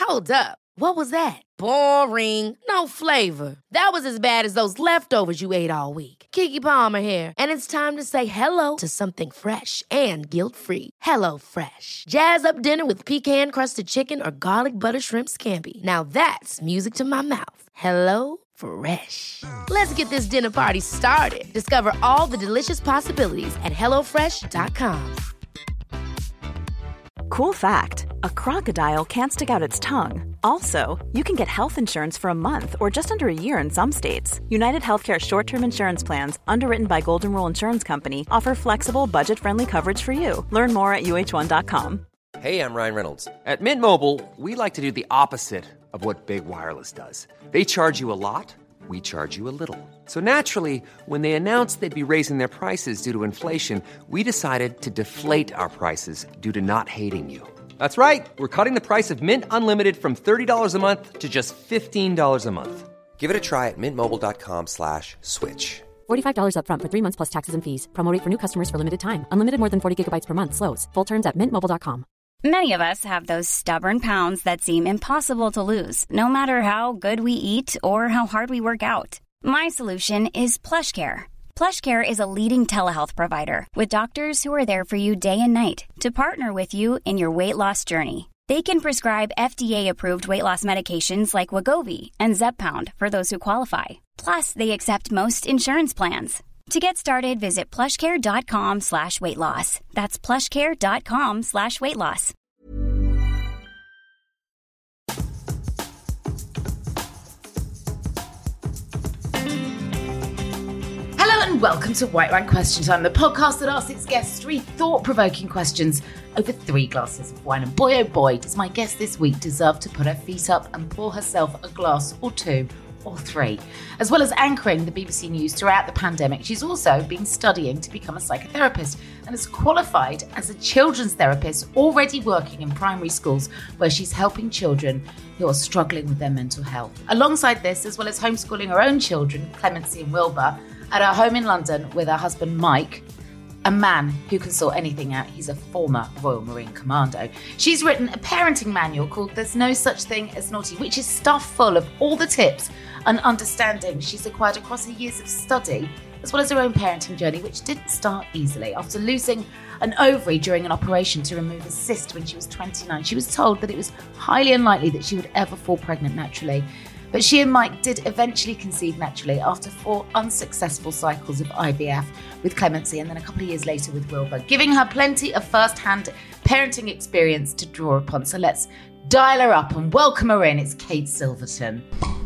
Hold up. What was that? Boring. No flavor. That was as bad as those leftovers you ate all week. Keke Palmer here, and it's time to say hello to something fresh and guilt-free. Hello Fresh. Jazz up dinner with pecan-crusted chicken or garlic butter shrimp scampi. Now that's music to my mouth. Hello Fresh. Let's get this dinner party started. Discover all the delicious possibilities at hellofresh.com. Cool fact, a crocodile can't stick out its tongue. Also, you can get health insurance for a month or just under a year in some states. United Healthcare short-term insurance plans, underwritten by Golden Rule Insurance Company, offer flexible, budget-friendly coverage for you. Learn more at uh1.com. Hey, I'm Ryan Reynolds. At Mint Mobile, we like to do the opposite of what Big Wireless does. They charge you a lot, we charge you a little. So naturally, when they announced they'd be raising their prices due to inflation, we decided to deflate our prices due to not hating you. That's right. We're cutting the price of Mint Unlimited from $30 a month to just $15 a month. Give it a try at mintmobile.com/switch. $45 up front for 3 months plus taxes and fees. Promo rate for new customers for limited time. Unlimited more than 40 gigabytes per month. Slows full terms at mintmobile.com. Many of us have those stubborn pounds that seem impossible to lose, no matter how good we eat or how hard we work out. My solution is PlushCare. PlushCare is a leading telehealth provider with doctors who are there for you day and night to partner with you in your weight loss journey. They can prescribe FDA-approved weight loss medications like Wegovy and Zepbound for those who qualify. Plus, they accept most insurance plans. To get started, visit plushcare.com/weightloss. That's plushcare.com/weightloss. Hello and welcome to White Wine Question Time, the podcast that asks its guests 3 thought-provoking questions over 3 glasses of wine. And boy, oh boy, does my guest this week deserve to put her feet up and pour herself a glass or 2 or 3. As well as anchoring the BBC News throughout the pandemic, she's also been studying to become a psychotherapist and is qualified as a children's therapist, already working in primary schools where she's helping children who are struggling with their mental health. Alongside this, as well as homeschooling her own children, Clemency and Wilbur, at her home in London with her husband Mike, a man who can sort anything out. He's a former Royal Marine Commando. She's written a parenting manual called There's No Such Thing as Naughty, which is stuffed full of all the tips and understanding she's acquired across her years of study, as well as her own parenting journey, which didn't start easily. After losing an ovary during an operation to remove a cyst when she was 29, she was told that it was highly unlikely that she would ever fall pregnant naturally. But she and Mike did eventually conceive naturally after 4 unsuccessful cycles of IVF with Clemency, and then a couple of years later with Wilbur, giving her plenty of first-hand parenting experience to draw upon. So let's dial her up and welcome her in. It's Kate Silverton.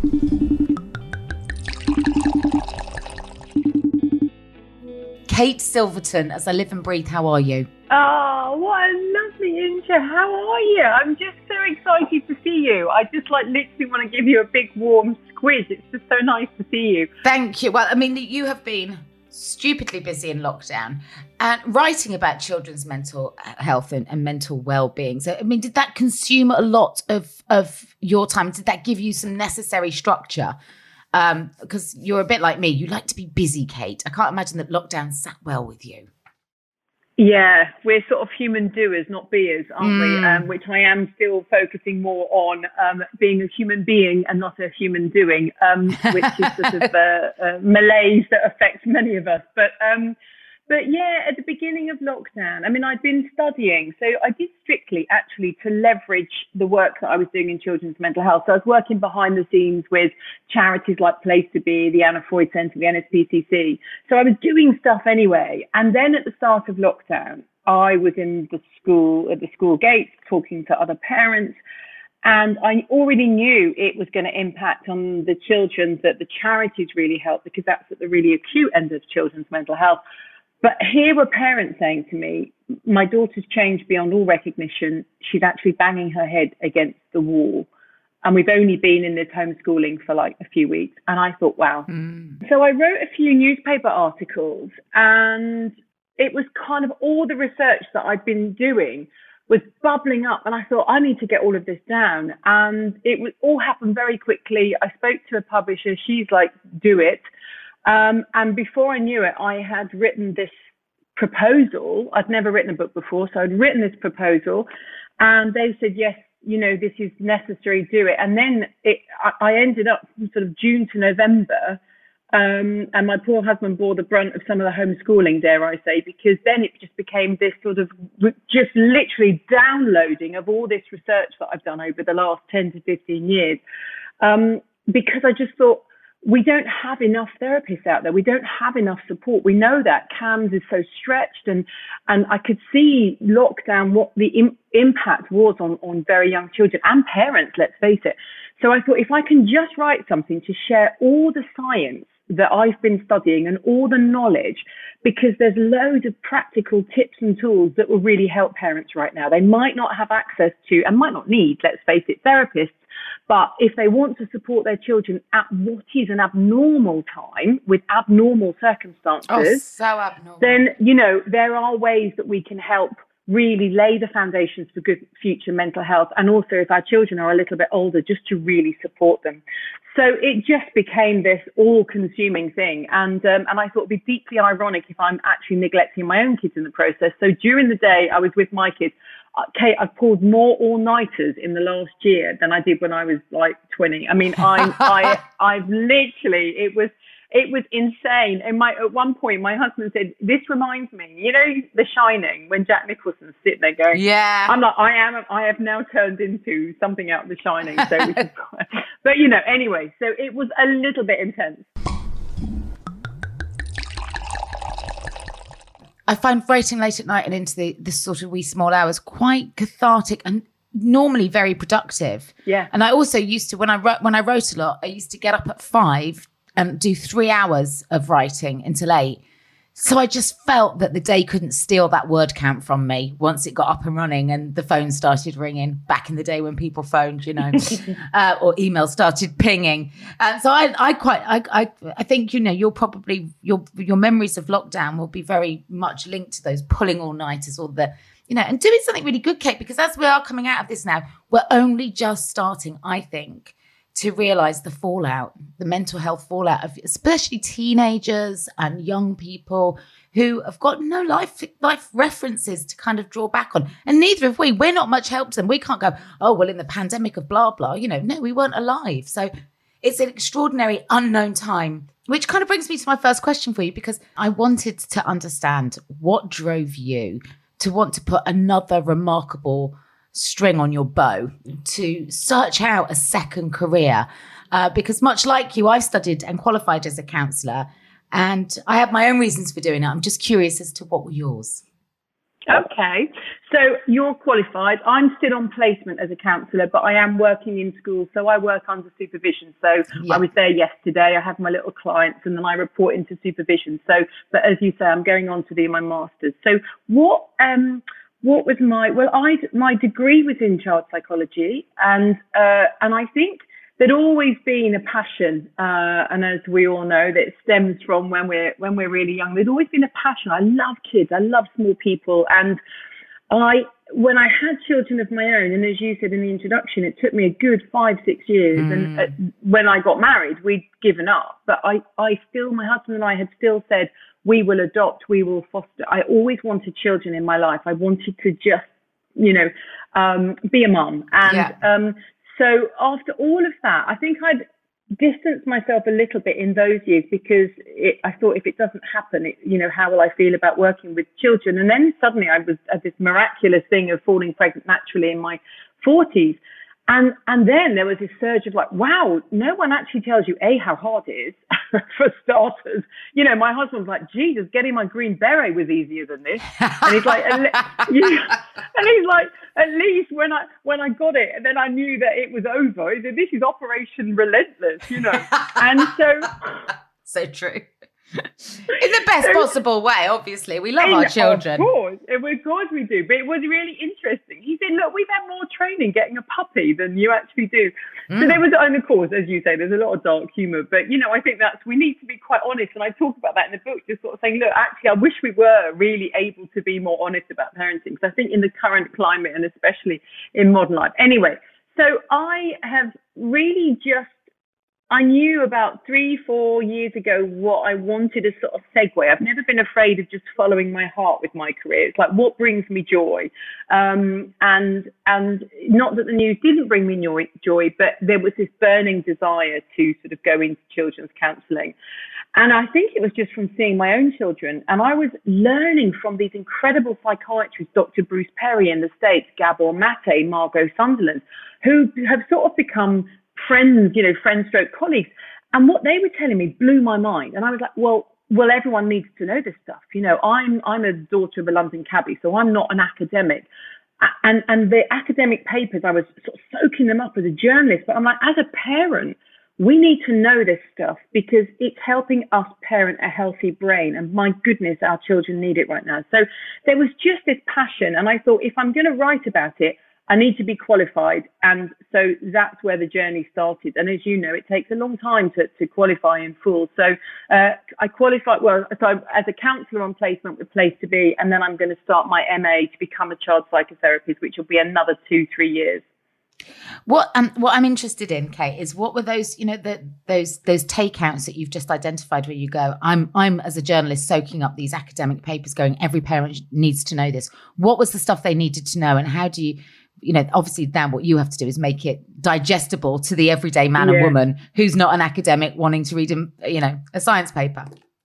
Kate Silverton, as I live and breathe, how are you? Oh, what a lovely intro. How are you? I'm just so excited to see you. I just literally want to give you a big warm squeeze. It's just so nice to see you. Thank you. Well, I mean, you have been stupidly busy in lockdown and writing about children's mental health and mental well-being. So, I mean, did that consume a lot of your time? Did that give you some necessary structure? Because you're a bit like me. You like to be busy, Kate. I can't imagine that lockdown sat well with you. Yeah, we're sort of human doers, not beers, aren't we? Which I am still focusing more on being a human being and not a human doing, which is sort of a malaise that affects many of us. But yeah, at the beginning of lockdown, I mean, I'd been studying. So I did strictly actually to leverage the work that I was doing in children's mental health. So I was working behind the scenes with charities like Place to Be, the Anna Freud Centre, the NSPCC. So I was doing stuff anyway. And then at the start of lockdown, I was in the school, at the school gates, talking to other parents. And I already knew it was going to impact on the children that the charities really help, because that's at the really acute end of children's mental health. But here were parents saying to me, my daughter's changed beyond all recognition. She's actually banging her head against the wall. And we've only been in this homeschooling for like a few weeks. And I thought, wow. So I wrote a few newspaper articles, and it was kind of all the research that I'd been doing was bubbling up. And I thought, I need to get all of this down. And it would all happen very quickly. I spoke to a publisher. She's like, do it. And before I knew it, I had written this proposal. I'd never written a book before, so I'd written this proposal, and they said, yes, this is necessary, do it. And then I ended up sort of June to November, and my poor husband bore the brunt of some of the homeschooling, dare I say, because then it just became this sort of just literally downloading of all this research that I've done over the last 10 to 15 years, because I just thought, we don't have enough therapists out there. We don't have enough support. We know that CAMHS is so stretched, and I could see lockdown, what the impact was on very young children and parents, let's face it. So I thought, if I can just write something to share all the science that I've been studying and all the knowledge, because there's loads of practical tips and tools that will really help parents right now. They might not have access to, and might not need, let's face it, therapists. But if they want to support their children at what is an abnormal time with abnormal circumstances, so abnormal, then, there are ways that we can help really lay the foundations for good future mental health. And also, if our children are a little bit older, just to really support them. So it just became this all-consuming thing. And I thought it'd be deeply ironic if I'm actually neglecting my own kids in the process. So during the day, I was with my kids. Kate, I've pulled more all-nighters in the last year than I did when I was like 20. I mean, I've literally, it was insane. And at one point, my husband said, "This reminds me, The Shining, when Jack Nicholson's sitting there going, yeah." I'm like, I have now turned into something out of The Shining. So, but anyway, so it was a little bit intense. I find writing late at night and into the sort of wee small hours quite cathartic and normally very productive. Yeah. And I also used to, when I wrote a lot, I used to get up at 5 and do 3 hours of writing until 8. So I just felt that the day couldn't steal that word count from me once it got up and running and the phone started ringing back in the day when people phoned, or emails started pinging. And so I think, you'll probably, your memories of lockdown will be very much linked to those pulling all-nighters or and doing something really good, Kate, because as we are coming out of this now, we're only just starting, I think, to realise the fallout, the mental health fallout of especially teenagers and young people who have got no life references to kind of draw back on. And neither have we. We're not much help to them. We can't go, oh, well, in the pandemic of blah, blah, no, we weren't alive. So it's an extraordinary unknown time, which kind of brings me to my first question for you, because I wanted to understand what drove you to want to put another remarkable string on your bow to search out a second career, because much like you, I studied and qualified as a counsellor, and I have my own reasons for doing it. I'm just curious as to what were yours. Okay, so you're qualified. I'm still on placement as a counsellor, but I am working in schools, so I work under supervision. So yeah. I was there yesterday. I have my little clients, and then I report into supervision. So, but as you say, I'm going on to do my master's. So what was my degree was in child psychology, and I think there'd always been a passion, and as we all know, that stems from when we're really young. There's always been a passion. I love kids. I love small people, and when I had children of my own, and as you said in the introduction, it took me a good 5-6 years. And when I got married, we'd given up, but my husband and I had still said, we will adopt, we will foster. I always wanted children in my life. I wanted to just, be a mum. And so after all of that, I think I'd distanced myself a little bit in those years, because I thought, if it doesn't happen, how will I feel about working with children? And then suddenly I was at this miraculous thing of falling pregnant naturally in my 40s. And then there was this surge of like, wow, no one actually tells you, how hard it is, for starters. My husband was like, Jesus, getting my green beret was easier than this. And he's like, and he's like, at least when I got it, and then I knew that it was over. He said, this is Operation Relentless, And so... So true. In the best possible way, obviously. We love our children. Of course we do. But it was really interesting. He said, look, we've had more training getting a puppy than you actually do. So there was, and of course, as you say, there's a lot of dark humour. But, I think we need to be quite honest. And I talk about that in the book, just sort of saying, look, actually, I wish we were really able to be more honest about parenting. Because I think in the current climate, and especially in modern life. Anyway, so I have really just, I knew about 3-4 years ago what I wanted as sort of segue. I've never been afraid of just following my heart with my career. It's like, what brings me joy? And not that the news didn't bring me joy, but there was this burning desire to sort of go into children's counselling. And I think it was just from seeing my own children. And I was learning from these incredible psychiatrists, Dr. Bruce Perry in the States, Gabor Mate, Margot Sunderland, who have sort of become friends, friend-stroke colleagues. And what they were telling me blew my mind. And I was like, well, everyone needs to know this stuff. I'm a daughter of a London cabbie, so I'm not an academic. And the academic papers, I was sort of soaking them up as a journalist. But I'm like, as a parent, we need to know this stuff because it's helping us parent a healthy brain. And my goodness, our children need it right now. So there was just this passion. And I thought, if I'm going to write about it, I need to be qualified. And so that's where the journey started. And as you know, it takes a long time to qualify in full. So I qualified, as a counsellor on placement with Place to Be, and then I'm going to start my MA to become a child psychotherapist, which will be another 2-3 years. What I'm interested in, Kate, is what were those, those takeouts that you've just identified where you go, I'm as a journalist soaking up these academic papers going, every parent needs to know this. What was the stuff they needed to know, and how do you, obviously now what you have to do is make it digestible to the everyday man and woman who's not an academic wanting to read, a science paper.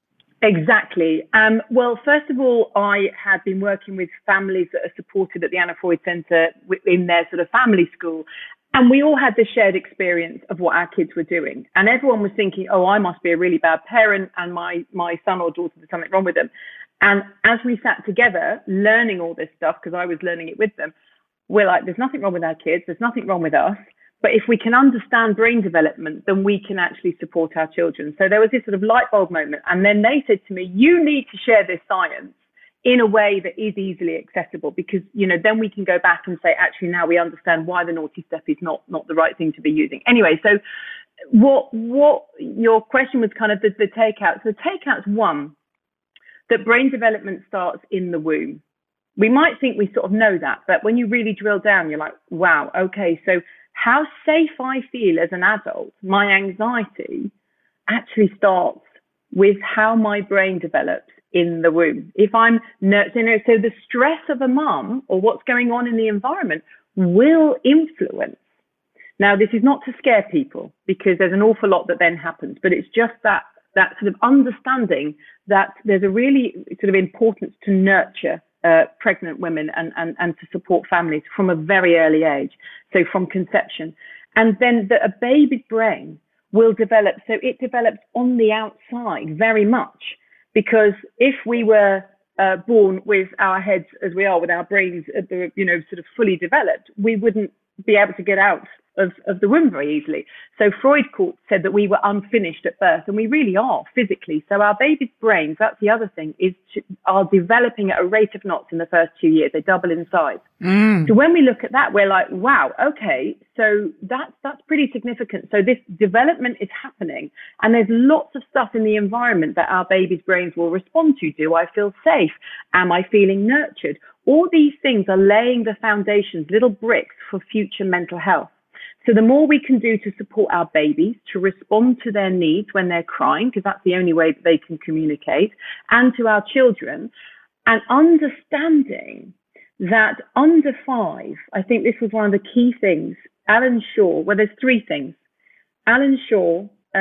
Exactly. Well, first of all, I had been working with families that are supported at the Anna Freud Centre in their sort of family school. And we all had this shared experience of what our kids were doing. And everyone was thinking, oh, I must be a really bad parent and my son or daughter, there's something wrong with them. And as we sat together learning all this stuff, because I was learning it with them, we're like, there's nothing wrong with our kids. There's nothing wrong with us. But if we can understand brain development, then we can actually support our children. So there was this sort of light bulb moment. And then they said to me, you need to share this science in a way that is easily accessible, because, then we can go back and say, actually, now we understand why the naughty step is not the right thing to be using. Anyway, so what your question was kind of the takeouts. The takeouts, one, that brain development starts in the womb. We might think we sort of know that, but when you really drill down, you're like, wow, okay, so how safe I feel as an adult, my anxiety actually starts with how my brain develops in the womb. If I'm nurturing, so the stress of a mum or what's going on in the environment will influence. Now, this is not to scare people because there's an awful lot that then happens, but it's just that sort of understanding that there's a really sort of importance to nurture pregnant women and to support families from a very early age, so from conception. And then a baby's brain will develop, so it develops on the outside very much, because if we were born with our heads as we are, with our brains sort of fully developed, we wouldn't be able to get out of the womb very easily. So Freud said that we were unfinished at birth, and we really are physically. So our baby's brains, that's the other thing, are developing at a rate of knots in the first 2 years. They double in size. So when we look at that, we're like, wow, okay, so that's pretty significant. So this development is happening, and there's lots of stuff in the environment that our baby's brains will respond to. Do I feel safe? Am I feeling nurtured? All these things are laying the foundations, little bricks for future mental health. So the more we can do to support our babies to respond to their needs when they're crying, because that's the only way that they can communicate, and to our children, and understanding that under 5, I think this was one of the key things. Alan Shaw, well, there's 3 things. Alan Shaw,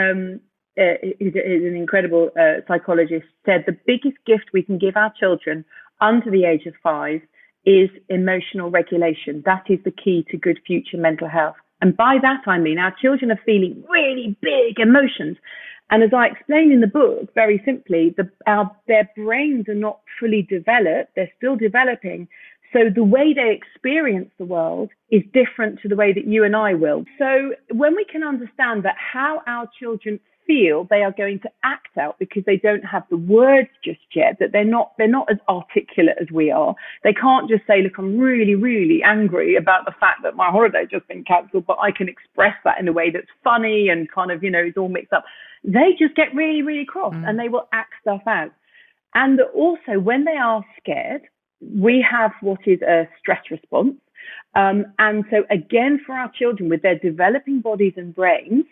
is an incredible psychologist, said the biggest gift we can give our children under the age of 5 is emotional regulation. That is the key to good future mental health. And by that, I mean our children are feeling really big emotions. And as I explain in the book, very simply, their brains are not fully developed. They're still developing. So the way they experience the world is different to the way that you and I will. So when we can understand that how our children feel, they are going to act out because they don't have the words just yet, that they're not as articulate as we are. They can't just say, look, I'm really, really angry about the fact that my holiday just been cancelled, but I can express that in a way that's funny and kind of, it's all mixed up. They just get really, really cross and they will act stuff out. And also when they are scared, we have what is a stress response. And so again, for our children with their developing bodies and brains,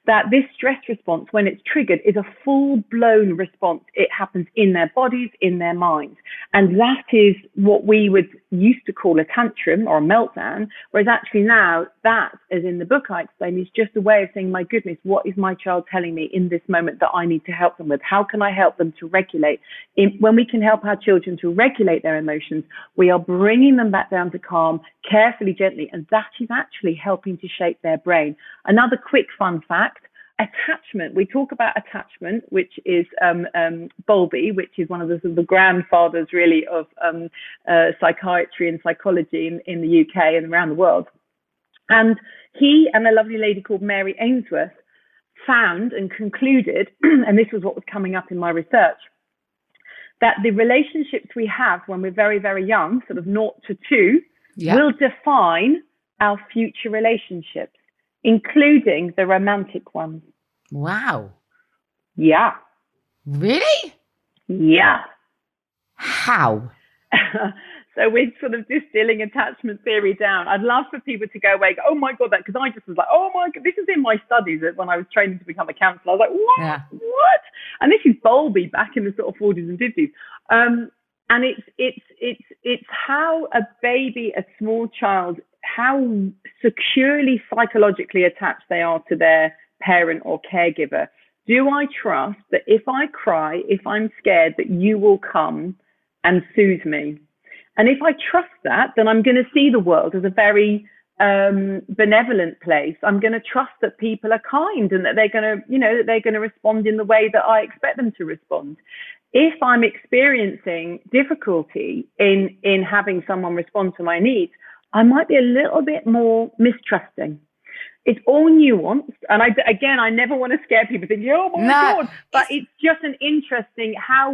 that this stress response, when it's triggered, is a full-blown response. It happens in their bodies, in their minds. And that is what we would used to call a tantrum or a meltdown, whereas actually now that, as in the book I explain, is just a way of saying, my goodness, what is my child telling me in this moment that I need to help them with? How can I help them to regulate? When we can help our children to regulate their emotions, we are bringing them back down to calm, carefully, gently, and that is actually helping to shape their brain. Another quick fun fact, attachment. We talk about attachment, which is Bowlby, which is one of the grandfathers really of psychiatry and psychology in the UK and around the world. And he and a lovely lady called Mary Ainsworth found and concluded, and this was what was coming up in my research, that the relationships we have when we're very, very young, sort of 0 to 2, will define our future relationships, including the romantic ones. Wow. Yeah. Really? Yeah. How? So we're sort of distilling attachment theory down. I'd love for people to go away and go, oh my God, that, because I just was like, oh my God, this is in my studies when I was training to become a counsellor. I was like, what? Yeah. What? And this is Bowlby back in the sort of 40s and 50s. And it's how a baby, a small child, how securely psychologically attached they are to their parent or caregiver. Do I trust that if I cry, if I'm scared, that you will come and soothe me? And if I trust that, then I'm going to see the world as a very benevolent place. I'm going to trust that people are kind and that they're going to, that they're going to respond in the way that I expect them to respond. If I'm experiencing difficulty in having someone respond to my needs, I might be a little bit more mistrusting. It's all nuanced. And I never want to scare people thinking, oh my God, but it's just an interesting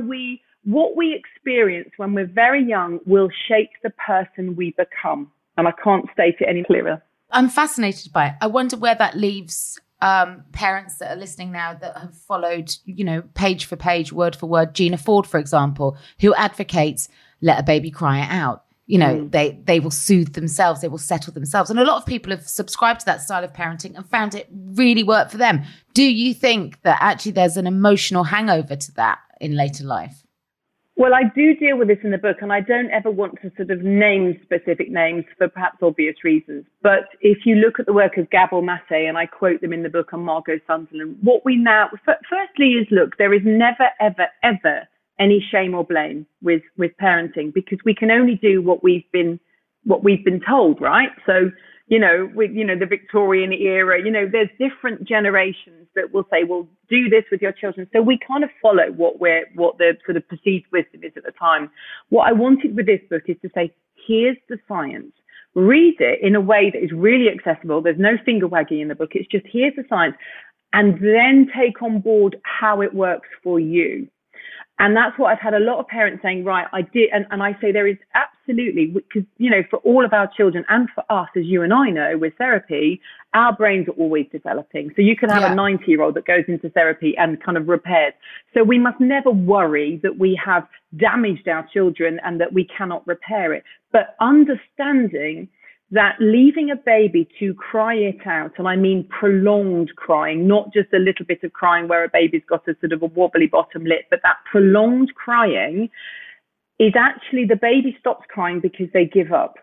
what we experience when we're very young will shape the person we become. And I can't state it any clearer. I'm fascinated by it. I wonder where that leaves parents that are listening now that have followed, page for page, word for word, Gina Ford, for example, who advocates let a baby cry it out. They will soothe themselves. They will settle themselves. And a lot of people have subscribed to that style of parenting and found it really work for them. Do you think that actually there's an emotional hangover to that in later life? Well, I do deal with this in the book, and I don't ever want to sort of name specific names for perhaps obvious reasons. But if you look at the work of Gabor Mate, and I quote them in the book, and Margot Sunderland, what we now, firstly is, look, there is never, ever, ever any shame or blame with parenting, because we can only do what we've been told, right? So, with, the Victorian era, there's different generations that will say, well, do this with your children. So we kind of follow what the sort of perceived wisdom is at the time. What I wanted with this book is to say, here's the science. Read it in a way that is really accessible. There's no finger wagging in the book. It's just, here's the science. And then take on board how it works for you. And that's what I've had a lot of parents saying, right, I did. And I say there is absolutely, because, for all of our children and for us, as you and I know, with therapy, our brains are always developing. So you can have a 90-year-old that goes into therapy and kind of repairs. So we must never worry that we have damaged our children and that we cannot repair it. But understanding that leaving a baby to cry it out, and I mean prolonged crying, not just a little bit of crying where a baby's got a sort of a wobbly bottom lip, but that prolonged crying is actually the baby stops crying because they give up.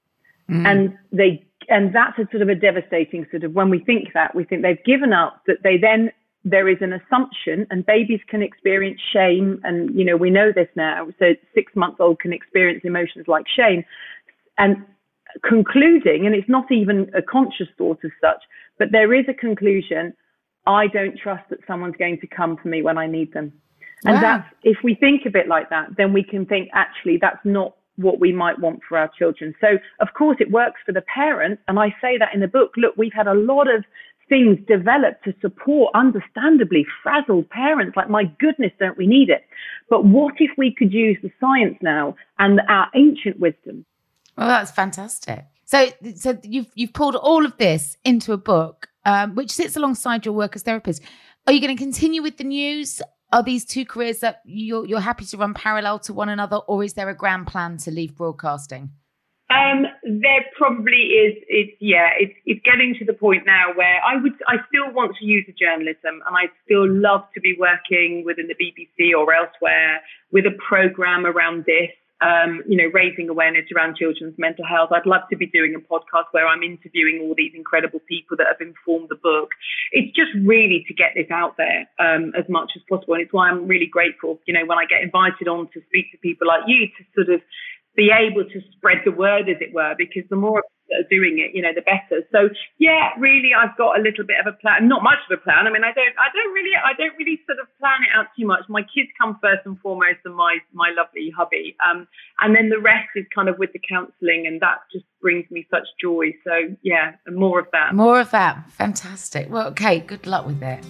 And that's a sort of a devastating sort of, when we think they've given up, that there is an assumption, and babies can experience shame. And, we know this now. So 6-month-old can experience emotions like shame. And concluding, and it's not even a conscious thought as such, but there is a conclusion, I don't trust that someone's going to come for me when I need them. And that's, if we think of it like that, then we can think, actually, that's not what we might want for our children. So, of course, it works for the parent. And I say that in the book. Look, we've had a lot of things developed to support understandably frazzled parents. Like, my goodness, don't we need it? But what if we could use the science now and our ancient wisdom? Well, that's fantastic. So you've pulled all of this into a book, which sits alongside your work as therapist. Are you going to continue with the news? Are these two careers that you're happy to run parallel to one another, or is there a grand plan to leave broadcasting? There probably is. It's getting to the point now where I still want to use the journalism, and I still love to be working within the BBC or elsewhere with a programme around this. Raising awareness around children's mental health. I'd love to be doing a podcast where I'm interviewing all these incredible people that have informed the book. It's just really to get this out there as much as possible. And it's why I'm really grateful, when I get invited on to speak to people like you to sort of be able to spread the word, as it were, because the more that are doing it, the better. So yeah, really, I've got a little bit of a plan, not much of a plan. I mean, I don't really sort of plan it out too much. My kids come first and foremost, and my lovely hubby, and then the rest is kind of with the counselling, and that just brings me such joy. So yeah, and more of that. More of that. Fantastic. Well, okay, good luck with it.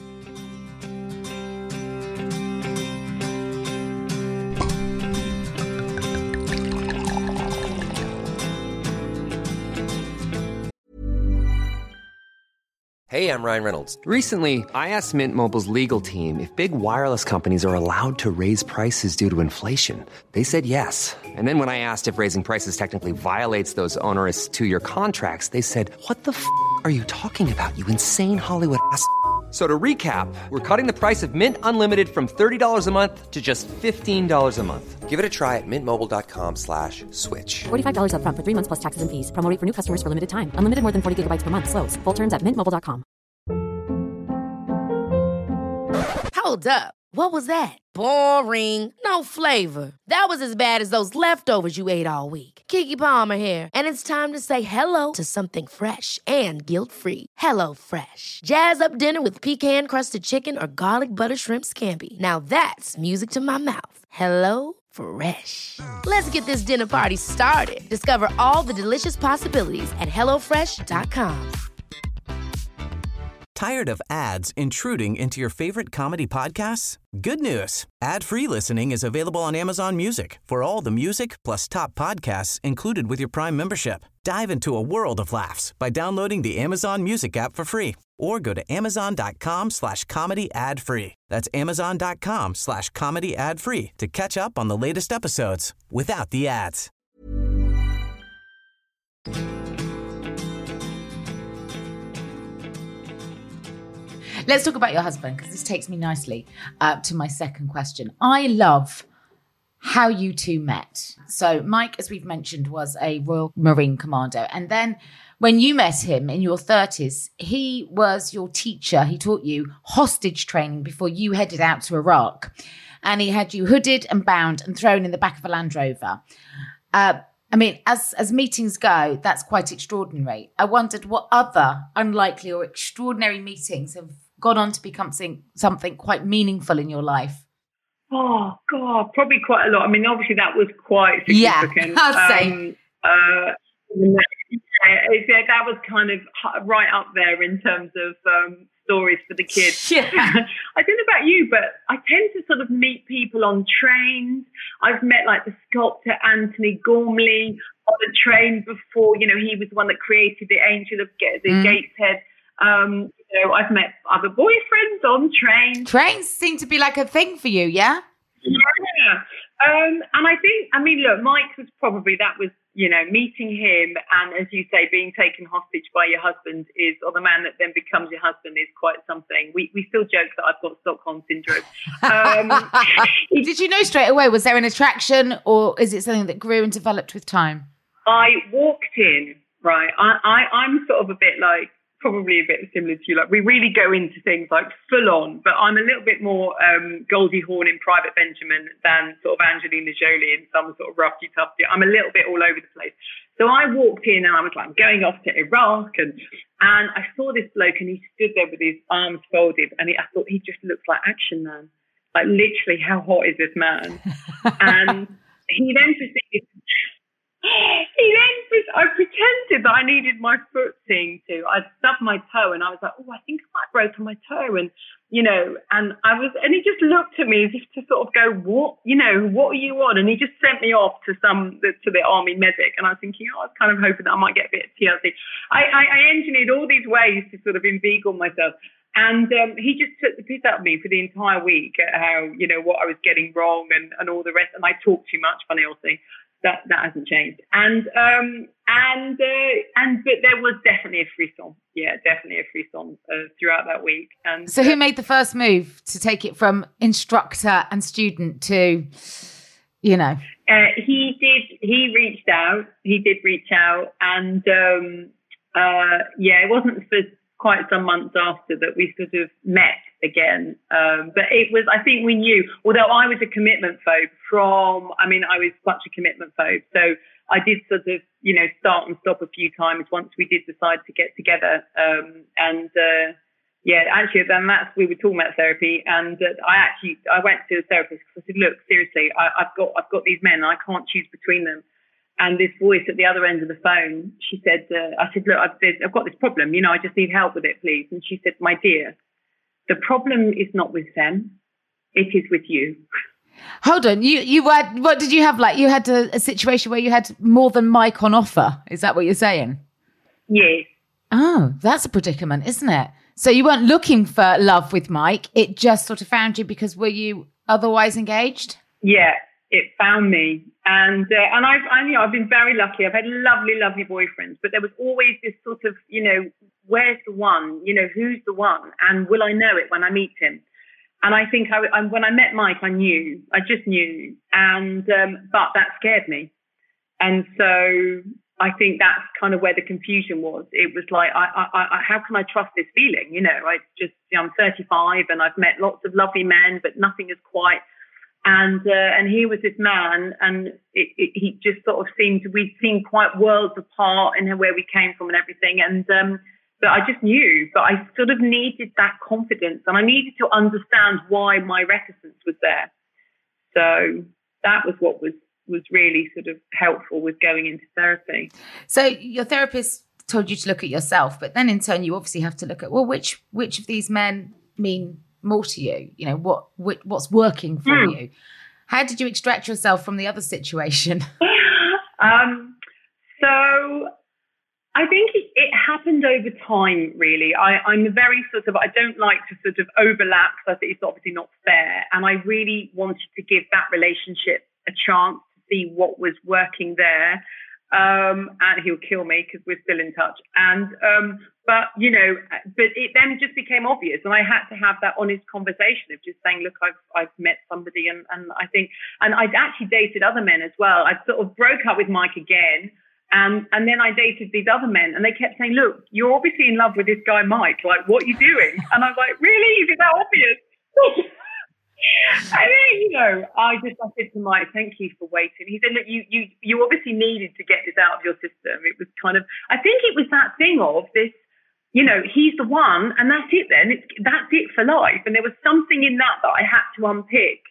Hey, I'm Ryan Reynolds. Recently, I asked Mint Mobile's legal team if big wireless companies are allowed to raise prices due to inflation. They said yes. And then when I asked if raising prices technically violates those onerous two-year contracts, they said, "What the f*** are you talking about, you insane Hollywood ass?" So to recap, we're cutting the price of Mint Unlimited from $30 a month to just $15 a month. Give it a try at mintmobile.com/switch. $45 up front for 3 months plus taxes and fees. Promo rate for new customers for limited time. Unlimited more than 40 gigabytes per month. Slows full terms at mintmobile.com. Hold up. What was that? Boring. No flavor. That was as bad as those leftovers you ate all week. Keke Palmer here, and it's time to say hello to something fresh and guilt-free. Hello Fresh. Jazz up dinner with pecan-crusted chicken or garlic butter shrimp scampi. Now that's music to my mouth. Hello Fresh. Let's get this dinner party started. Discover all the delicious possibilities at hellofresh.com. Tired of ads intruding into your favorite comedy podcasts? Good news. Ad-free listening is available on Amazon Music for all the music plus top podcasts included with your Prime membership. Dive into a world of laughs by downloading the Amazon Music app for free or go to amazon.com/comedy ad-free. That's amazon.com/comedy ad-free to catch up on the latest episodes without the ads. Let's talk about your husband, because this takes me nicely to my second question. I love how you two met. So Mike, as we've mentioned, was a Royal Marine Commando. And then when you met him in your 30s, he was your teacher. He taught you hostage training before you headed out to Iraq. And he had you hooded and bound and thrown in the back of a Land Rover. I mean, as meetings go, that's quite extraordinary. I wondered what other unlikely or extraordinary meetings have gone on to become something quite meaningful in your life. Oh, God, probably quite a lot. I mean, obviously that was quite significant. Yeah, I'd say. That was kind of right up there in terms of stories for the kids. Yeah. I don't know about you, but I tend to sort of meet people on trains. I've met like the sculptor Anthony Gormley on a train before. He was the one that created the Angel of Gateshead. I've met other boyfriends on trains. Trains seem to be like a thing for you, yeah? Yeah. And I think, look, Mike was probably, meeting him and, as you say, being taken hostage by your husband or the man that then becomes your husband is quite something. We still joke that I've got Stockholm syndrome. Did you know straight away? Was there an attraction, or is it something that grew and developed with time? I walked in, right? I'm sort of a bit like, probably a bit similar to you. Like, we really go into things like full on, but I'm a little bit more Goldie Hawn in Private Benjamin than sort of Angelina Jolie in some sort of roughy tufty. I'm a little bit all over the place. So I walked in and I was like, I'm going off to Iraq, and I saw this bloke and he stood there with his arms folded, and I thought he just looks like Action Man. Like, literally, how hot is this man? And he then proceeded. I pretended that I needed my foot seeing to. I stubbed my toe and I was like, oh, I think I might have broken my toe. And, and he just looked at me as if to sort of go, what are you on? And he just sent me off to the army medic. And I was thinking, I was kind of hoping that I might get a bit of TLC. I engineered all these ways to sort of inveigle myself. And he just took the piss out of me for the entire week at how, what I was getting wrong and all the rest. And I talked too much, funny old thing. that hasn't changed. And but there was definitely a frisson. Yeah, definitely a frisson throughout that week. And so who made the first move to take it from instructor and student to, you know? He did. He reached out. He did reach out, and it wasn't for quite some months after that we sort of met again. But it was, I think we knew, although I was a commitment phobe I was such a commitment phobe. So I did sort of, you know, start and stop a few times once we did decide to get together. Actually, then we were talking about therapy, and I went to the therapist because I said, look, seriously, I've got these men, and I can't choose between them. And this voice at the other end of the phone, she said, I said, look, I've got this problem, you know, I just need help with it, please. And she said, my dear, the problem is not with them, it is with you. Hold on, you had, what did you have? Like, you had a situation where you had more than Mike on offer. Is that what you're saying? Yes. Oh, that's a predicament, isn't it? So you weren't looking for love with Mike. It just sort of found you because were you otherwise engaged? Yeah, it found me. And I've been very lucky. I've had lovely, lovely boyfriends, but there was always this sort of, you know, where's the one? You know, who's the one? And will I know it when I meet him? And I think when I met Mike, I just knew. And, but that scared me. And so I think that's kind of where the confusion was. It was like, how can I trust this feeling? You know, I'm 35 and I've met lots of lovely men, but nothing is quite. And here was this man, and he just sort of we seemed quite worlds apart in where we came from and everything. And, but I just knew, but I sort of needed that confidence, and I needed to understand why my reticence was there. So that was what was really sort of helpful with going into therapy. So your therapist told you to look at yourself, but then in turn you obviously have to look at, well, which of these men mean more to you? You know, what's working for you? How did you extract yourself from the other situation? So I think it happened over time, really. I'm a very I don't like to sort of overlap, because I think it's obviously not fair. And I really wanted to give that relationship a chance to see what was working there. And he'll kill me because we're still in touch. And, but it then just became obvious. And I had to have that honest conversation of just saying, look, I've met somebody. And I think, and I'd actually dated other men as well. I sort of broke up with Mike again. And then I dated these other men, and they kept saying, look, you're obviously in love with this guy, Mike. Like, what are you doing? And I was like, really? Is it that obvious? And then, I said to Mike, thank you for waiting. He said, look, you obviously needed to get this out of your system. It was kind of, I think it was that thing of this, he's the one, and that's it then. That's it for life. And there was something in that I had to unpick.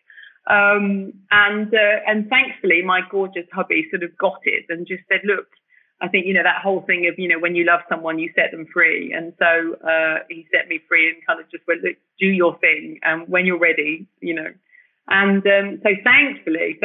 And thankfully, my gorgeous hubby sort of got it and just said, look, I think, that whole thing of, when you love someone, you set them free. And so he set me free and kind of just went, look, do your thing. And when you're ready, And so thankfully,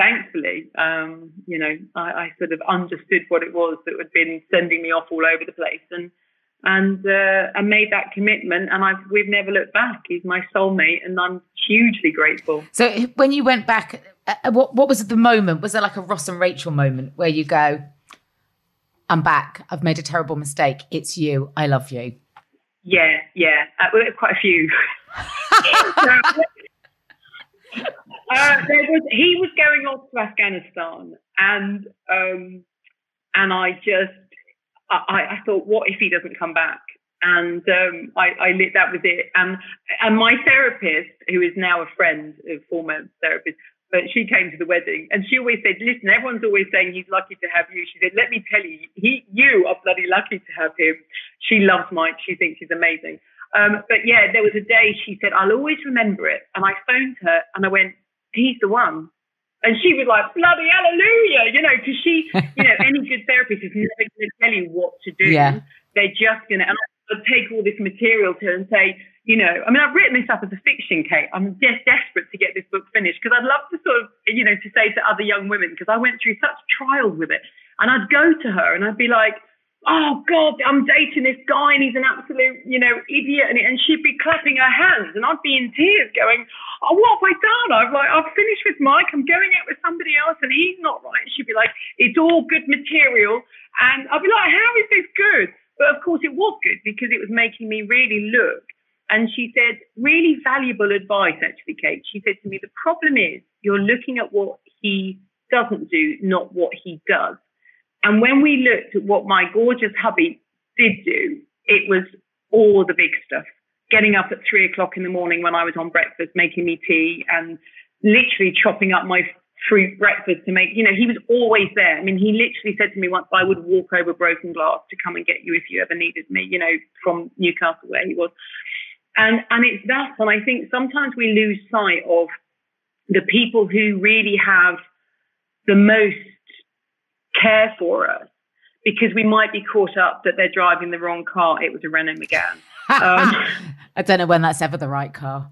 I sort of understood what it was that had been sending me off all over the place. And made that commitment, and we've never looked back. He's my soulmate, and I'm hugely grateful. So when you went back, what was the moment? Was there like a Ross and Rachel moment where you go, I'm back, I've made a terrible mistake, it's you, I love you? Yeah. Quite a few. He was going off to Afghanistan, and I thought, what if he doesn't come back? And that was it. And my therapist, who is now a friend, a former therapist, but she came to the wedding, and she always said, listen, everyone's always saying he's lucky to have you. She said, let me tell you, you are bloody lucky to have him. She loves Mike. She thinks he's amazing. But yeah, there was a day she said, I'll always remember it. And I phoned her and I went, he's the one. And she was like, bloody hallelujah, because she, any good therapist is never going to tell you what to do. Yeah. They're just going to, and I'd take all this material to her and say, I've written this up as a fiction, Kate. I'm just desperate to get this book finished, because I'd love to sort of, to say to other young women, because I went through such trials with it. And I'd go to her and I'd be like, oh God, I'm dating this guy and he's an absolute, idiot. And she'd be clapping her hands and I'd be in tears going, oh, what have I done? I've finished with Mike. I'm going out with somebody else and he's not right. She'd be like, it's all good material. And I'd be like, how is this good? But of course it was good because it was making me really look. And she said, really valuable advice, actually, Kate. She said to me, the problem is you're looking at what he doesn't do, not what he does. And when we looked at what my gorgeous hubby did do, it was all the big stuff. Getting up at 3:00 in the morning when I was on breakfast, making me tea and literally chopping up my fruit breakfast to make, he was always there. I mean, he literally said to me once, I would walk over broken glass to come and get you if you ever needed me, from Newcastle where he was. And it's that. And I think sometimes we lose sight of the people who really have the most care for us because we might be caught up that they're driving the wrong car. It was a Renault Megane. I don't know when that's ever the right car.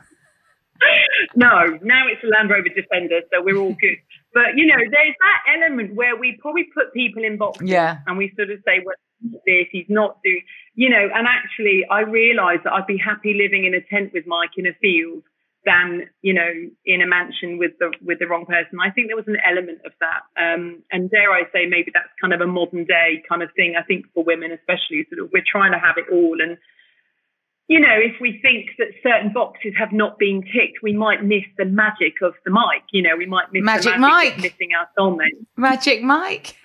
No, now it's a Land Rover Defender, so we're all good. But, there's that element where we probably put people in boxes and we sort of say, well, he's not doing, and actually I realised that I'd be happy living in a tent with Mike in a field than, in a mansion with the wrong person. I think there was an element of that. And dare I say, maybe that's kind of a modern day kind of thing, I think, for women especially. Sort of, we're trying to have it all. And, if we think that certain boxes have not been ticked, we might miss the magic of the Mike. We might miss Magic the magic Mike. of missing our soulmate. Magic Mike.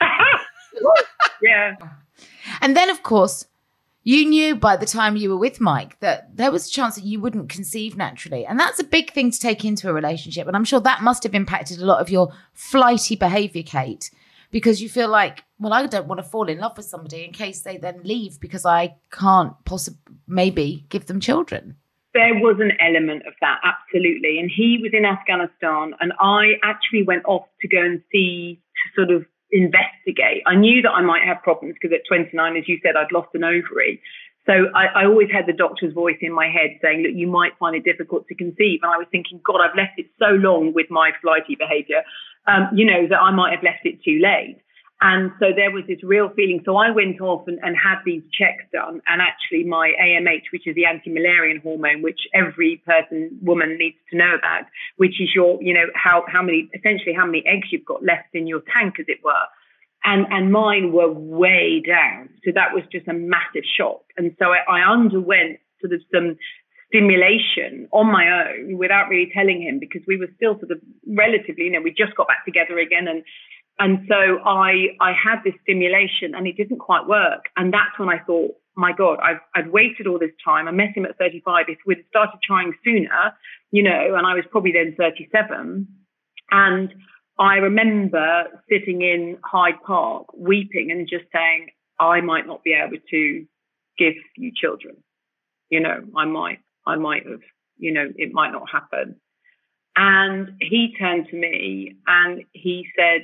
Yeah. And then, of course, you knew by the time you were with Mike that there was a chance that you wouldn't conceive naturally. And that's a big thing to take into a relationship. And I'm sure that must have impacted a lot of your flighty behaviour, Kate, because you feel like, well, I don't want to fall in love with somebody in case they then leave because I can't maybe give them children. There was an element of that, absolutely. And he was in Afghanistan and I actually went off to go and see, to sort of investigate. I knew that I might have problems because at 29, as you said, I'd lost an ovary. So I always had the doctor's voice in my head saying, look, you might find it difficult to conceive. And I was thinking, God, I've left it so long with my flighty behaviour, that I might have left it too late. And so there was this real feeling. So I went off and had these checks done. And actually my AMH, which is the anti-Müllerian hormone, which every woman needs to know about, which is your, how many eggs you've got left in your tank, as it were. And mine were way down. So that was just a massive shock. And so I underwent sort of some stimulation on my own without really telling him because we were still sort of relatively, we just got back together again. And so I had this stimulation and it didn't quite work. And that's when I thought, my God, I'd waited all this time. I met him at 35. If we'd started trying sooner, and I was probably then 37. And I remember sitting in Hyde Park weeping and just saying, I might not be able to give you children. I might have, it might not happen. And he turned to me and he said,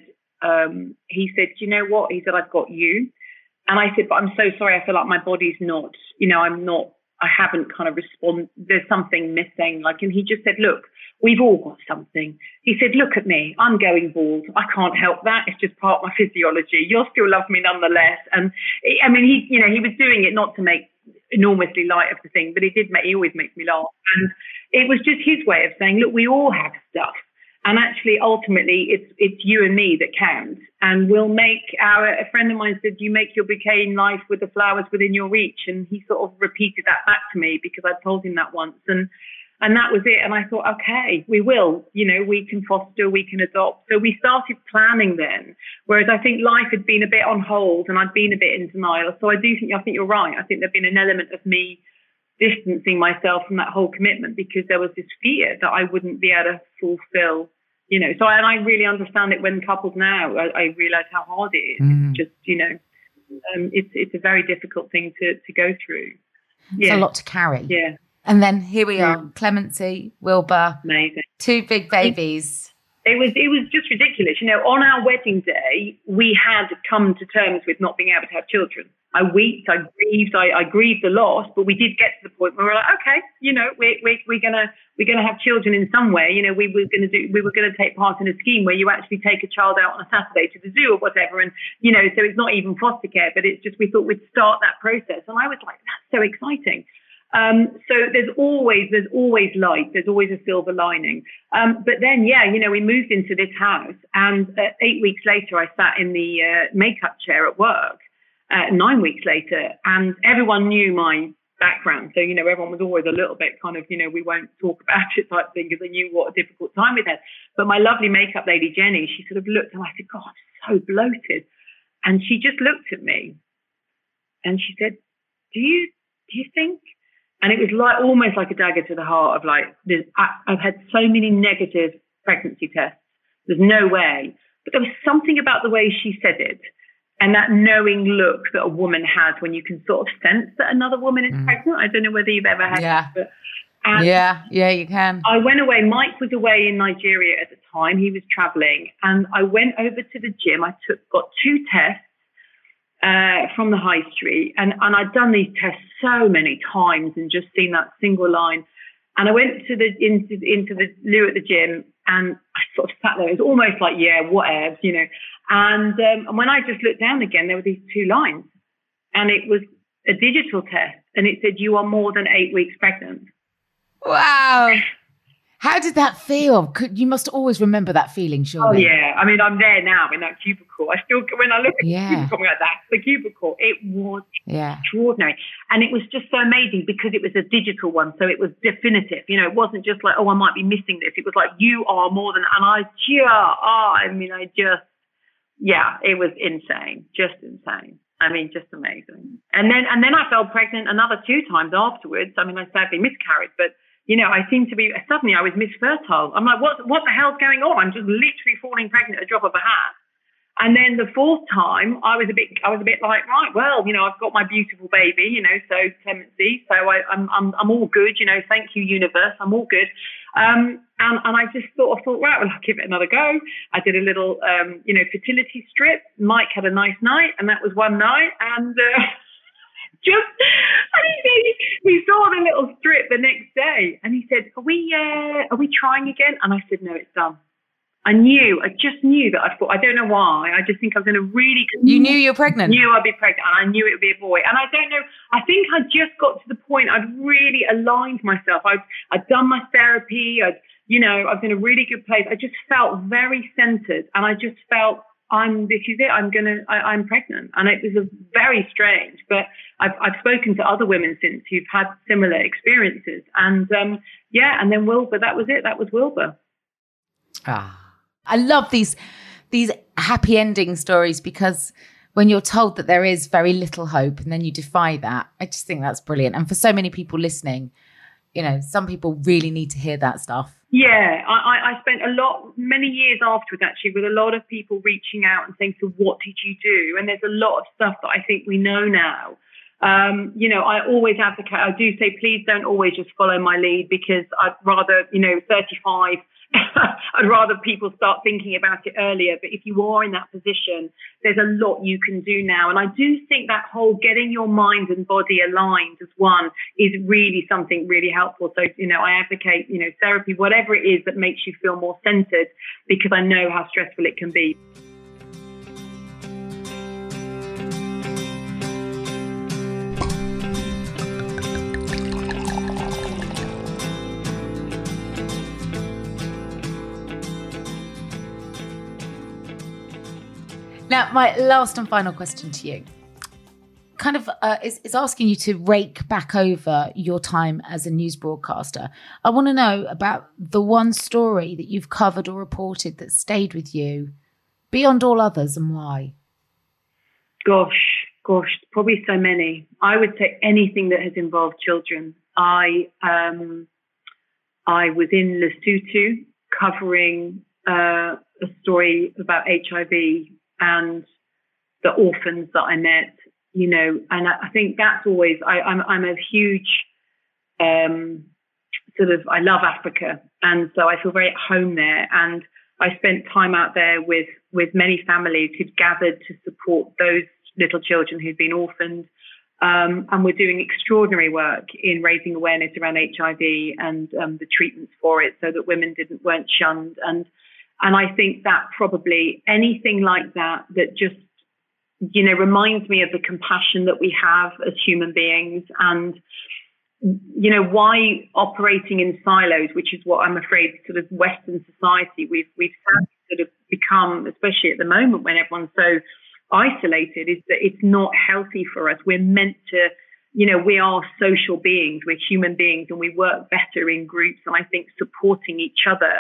you know what? He said, I've got you. And I said, but I'm so sorry. I feel like my body's not, I haven't kind of responded. There's something missing. And he just said, look, we've all got something. He said, look at me. I'm going bald. I can't help that. It's just part of my physiology. You'll still love me nonetheless. And I mean, he was doing it not to make enormously light of the thing, but he always makes me laugh. And it was just his way of saying, look, we all have stuff. And actually, ultimately, it's you and me that counts. And we'll make a friend of mine said, you make your bouquet in life with the flowers within your reach. And he sort of repeated that back to me because I told him that once. And that was it. And I thought, okay, we will, we can foster, we can adopt. So we started planning then, whereas I think life had been a bit on hold and I'd been a bit in denial. So I think you're right. I think there'd been an element of me distancing myself from that whole commitment because there was this fear that I wouldn't be able to fulfill, So and I really understand it when couples now, I realize how hard it is. It's just, it's a very difficult thing to go through. It's a lot to carry. Yeah. And then here we are, Clemency, Wilbur. Amazing. 2 big babies. It was just ridiculous. You know, on our wedding day, we had come to terms with not being able to have children. I wept, I grieved the loss, but we did get to the point where we were like, okay, you know, we're gonna have children in some way. You know, we were gonna take part in a scheme where you actually take a child out on a Saturday to the zoo or whatever, and you know, so it's not even foster care, but it's just we thought we'd start that process, and I was like, that's so exciting. So there's always light. There's always a silver lining. But then, yeah, you know, we moved into this house, and 8 weeks later, I sat in the makeup chair at work. 9 weeks later, and everyone knew my background. So, you know, everyone was always a little bit kind of, you know, we won't talk about it type thing, because I knew what a difficult time we'd had. But my lovely makeup lady, Jenny, she sort of looked, and I said, God, I'm so bloated. And she just looked at me and she said, do you think? And it was like almost like a dagger to the heart of like, I've had so many negative pregnancy tests. There's no way. But there was something about the way she said it, and that knowing look that a woman has when you can sort of sense that another woman is pregnant. I don't know whether you've ever had that. But, yeah, you can. I went away. Mike was away in Nigeria at the time. He was traveling. And I went over to the gym. I got 2 tests from the high street. And I'd done these tests so many times and just seen that single line. And I went to into the loo at the gym, and I sort of sat there. It was almost like, yeah, whatever, you know. And when I just looked down again, there were these 2 lines, and it was a digital test, and it said, you are more than 8 weeks pregnant. Wow. How did that feel? You must always remember that feeling, surely. Oh, yeah. I mean, I'm there now in that cubicle. I still, when I look at the cubicle, like that, the cubicle, it was extraordinary. And it was just so amazing because it was a digital one. So it was definitive. You know, it wasn't just like, oh, I might be missing this. It was like, you are more than, and it was insane, just insane. I mean, just amazing. And then I fell pregnant another 2 times afterwards. I mean, I sadly miscarried, but you know, I seemed to be, suddenly I was misfertile. I'm like, what the hell's going on? I'm just literally falling pregnant at a drop of a hat. And then the 4th time, I was a bit like, right, well, you know, I've got my beautiful baby, you know, so clemency. So I'm all good, you know, thank you, universe. I'm all good. And I just sort of thought, right, well, I'll give it another go. I did a little, fertility strip. Mike had a nice night, and that was one night. And, we saw the little strip the next day, and he said, are we trying again? And I said, no, it's done. I just knew that. I don't know why. I just think I was going to really. You knew you were pregnant? Knew I'd be pregnant, and I knew it would be a boy. And I don't know. I think I just got to the point. I'd really aligned myself. I'd done my therapy. I was in a really good place. I just felt very centered, and I just felt, this is it. I'm pregnant. And it was very strange, but I've spoken to other women since who've had similar experiences. And and then Wilbur, that was it. That was Wilbur. I love these happy ending stories, because when you're told that there is very little hope and then you defy that, I just think that's brilliant. And for so many people listening, you know, some people really need to hear that stuff. Yeah, I spent many years afterwards, actually, with a lot of people reaching out and saying, so what did you do? And there's a lot of stuff that I think we know now. I always advocate, I do say, please don't always just follow my lead, because I'd rather, 35, I'd rather people start thinking about it earlier. But if you are in that position, there's a lot you can do now. And I do think that whole getting your mind and body aligned as one is really something really helpful. So, I advocate, therapy, whatever it is that makes you feel more centered, because I know how stressful it can be. Now, my last and final question to you kind of is asking you to rake back over your time as a news broadcaster. I want to know about the one story that you've covered or reported that stayed with you beyond all others, and why. Gosh, probably so many. I would say anything that has involved children. I was in Lesotho covering a story about HIV and the orphans that I met, and I think that's always, I'm a huge I love Africa, and so I feel very at home there. And I spent time out there with many families who'd gathered to support those little children who'd been orphaned. And we're doing extraordinary work in raising awareness around HIV and the treatments for it, so that women weren't shunned. And I think that probably anything like that just, reminds me of the compassion that we have as human beings, and why operating in silos, which is what I'm afraid sort of Western society we've sort of become, especially at the moment when everyone's so isolated, is that it's not healthy for us. We're meant to, we are social beings, we're human beings, and we work better in groups. And I think supporting each other,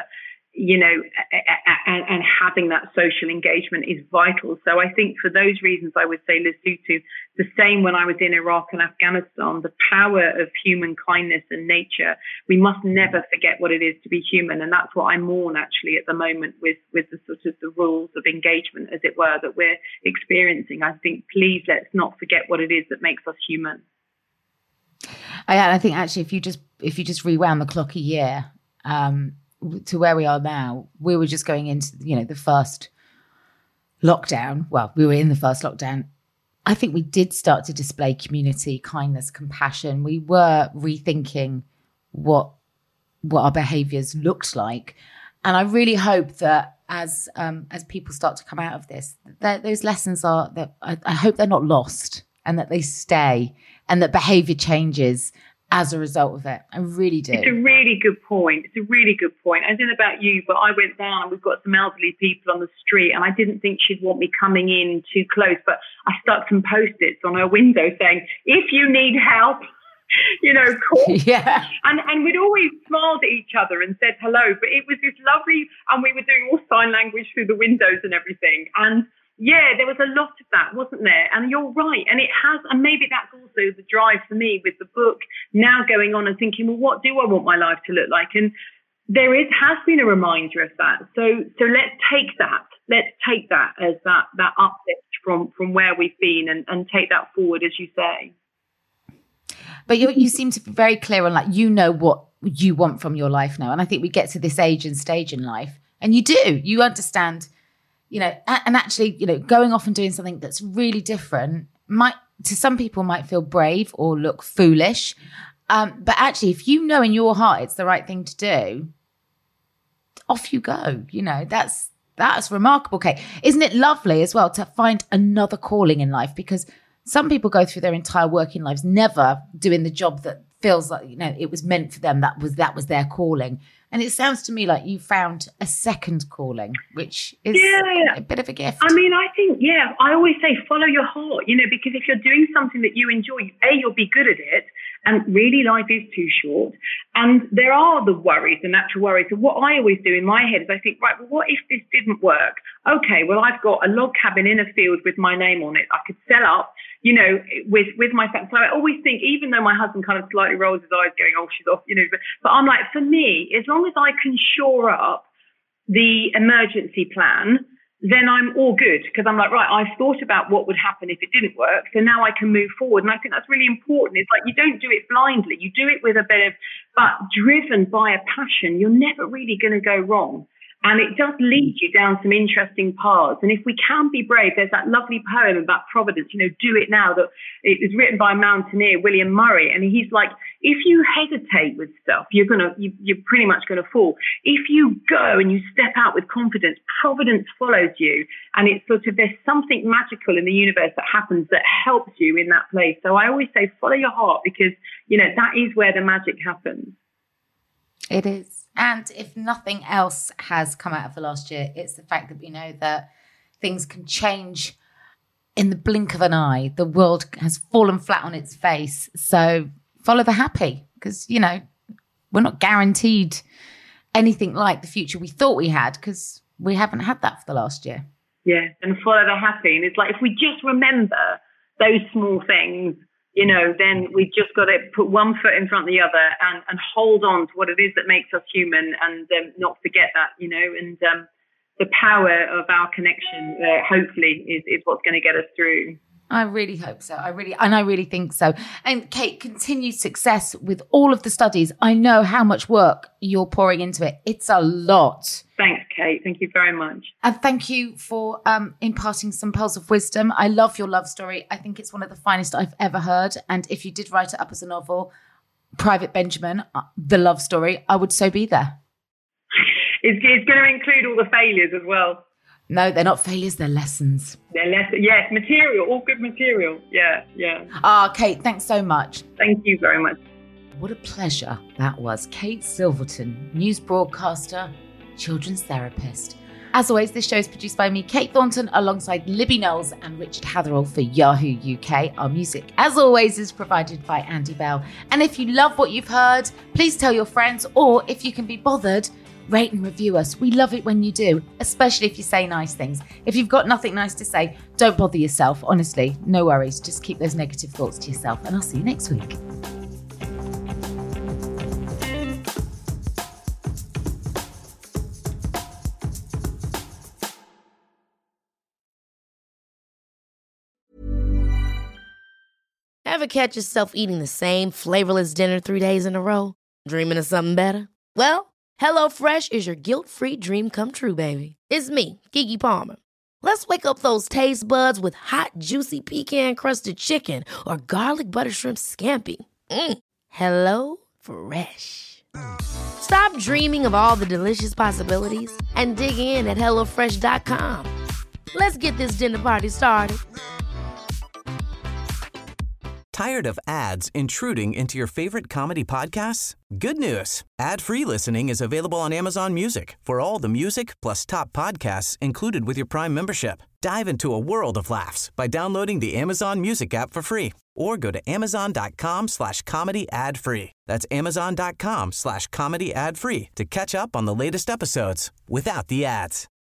and having that social engagement is vital. So I think for those reasons, I would say, Lesotho, the same when I was in Iraq and Afghanistan, the power of human kindness and nature. We must never forget what it is to be human. And that's what I mourn actually at the moment with the sort of the rules of engagement, as it were, that we're experiencing. I think, please, let's not forget what it is that makes us human. I think actually, if you just rewound the clock a year, to where we are now, we were just going into, the first lockdown. Well, we were in the first lockdown. I think we did start to display community, kindness, compassion. We were rethinking what our behaviours looked like. And I really hope that as people start to come out of this, that those lessons I hope they're not lost, and that they stay, and that behaviour changes as a result of it. I really do. It's a really good point. I don't know about you, but I went down and we've got some elderly people on the street, and I didn't think she'd want me coming in too close, but I stuck some Post-its on her window saying, if you need help, call. Yeah. And we'd always smiled at each other and said hello, but it was this lovely, and we were doing all sign language through the windows and everything. And yeah, there was a lot of that, wasn't there? And you're right. And it has, and maybe that's also the drive for me with the book now going on and thinking, well, what do I want my life to look like? And has been a reminder of that. So let's take that. Let's take that as that uplift from where we've been and take that forward, as you say. But you seem to be very clear on what you want from your life now. And I think we get to this age and stage in life, and you understand, and actually, going off and doing something that's really different to some people might feel brave or look foolish. But actually, if you know in your heart it's the right thing to do, off you go. That's remarkable, Kate. Isn't it lovely as well to find another calling in life? Because some people go through their entire working lives never doing the job that feels like, it was meant for them. That was their calling. And it sounds to me like you found a second calling, which is a bit of a gift. I mean, I think, I always say follow your heart, because if you're doing something that you enjoy, you'll be good at it. And really, life is too short. And there are the worries, the natural worries. So what I always do in my head is I think, right, well, what if this didn't work? Okay, well, I've got a log cabin in a field with my name on it. I could sell up, with my family. So I always think, even though my husband kind of slightly rolls his eyes going, oh, she's off, but I'm like, for me, as long as I can shore up the emergency plan, then I'm all good, because I'm like, right, I've thought about what would happen if it didn't work, so now I can move forward. And I think that's really important. It's like, you don't do it blindly, you do it with a bit of, but driven by a passion, you're never really going to go wrong. And it does lead you down some interesting paths. And if we can be brave, there's that lovely poem about Providence, do it now, that it was written by a mountaineer, William Murray. And he's like, if you hesitate with stuff, you're pretty much going to fall. If you go and you step out with confidence, Providence follows you. And it's sort of, there's something magical in the universe that happens that helps you in that place. So I always say, follow your heart, because, that is where the magic happens. It is. And if nothing else has come out of the last year, it's the fact that we know that things can change in the blink of an eye. The world has fallen flat on its face. So follow the happy, because, we're not guaranteed anything like the future we thought we had, because we haven't had that for the last year. Yeah, and follow the happy. And it's like, if we just remember those small things, then we've just got to put one foot in front of the other and hold on to what it is that makes us human, and not forget that, and the power of our connection, hopefully, is what's going to get us through. I really hope so. I really think so. And Kate, continued success with all of the studies. I know how much work you're pouring into it. It's a lot. Thanks, Kate. Thank you very much. And thank you for imparting some pearls of wisdom. I love your love story. I think it's one of the finest I've ever heard. And if you did write it up as a novel, Private Benjamin, the love story, I would so be there. It's going to include all the failures as well. No, they're not failures, they're lessons. They're lessons, yes, material, all good material. Yeah. Kate, thanks so much. Thank you very much. What a pleasure that was. Kate Silverton, news broadcaster, children's therapist. As always, this show is produced by me, Kate Thornton, alongside Libby Knowles and Richard Hatherall for Yahoo UK. Our music, as always, is provided by Andy Bell. And if you love what you've heard, please tell your friends, or if you can be bothered, rate and review us. We love it when you do, especially if you say nice things. If you've got nothing nice to say, don't bother yourself. Honestly, no worries. Just keep those negative thoughts to yourself, and I'll see you next week. Ever catch yourself eating the same flavorless dinner 3 days in a row? Dreaming of something better? Well, HelloFresh is your guilt-free dream come true, baby. It's me, Keke Palmer. Let's wake up those taste buds with hot, juicy pecan-crusted chicken or garlic butter shrimp scampi. HelloFresh. Stop dreaming of all the delicious possibilities and dig in at HelloFresh.com. Let's get this dinner party started. Tired of ads intruding into your favorite comedy podcasts? Good news. Ad-free listening is available on Amazon Music for all the music plus top podcasts included with your Prime membership. Dive into a world of laughs by downloading the Amazon Music app for free or go to amazon.com/comedy ad-free. That's amazon.com/comedy ad-free to catch up on the latest episodes without the ads.